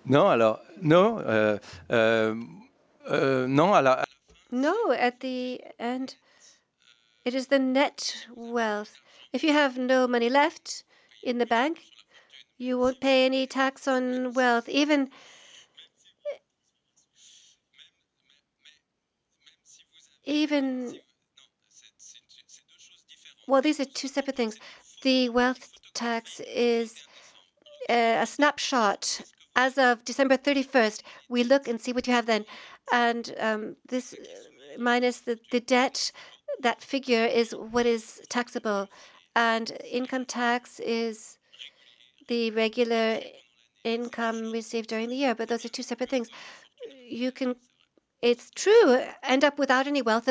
Non, alors, non, non, No, at the end, it is the net wealth. If you have no money left in the bank, you won't pay any tax on wealth. Even, well, these are two separate things. The wealth tax is a snapshot as of December 31st. We look and see what you have then. And this minus the debt, that figure is what is taxable. And income tax is the regular income received during the year. But those are two separate things. You can, it's true, end up without any wealth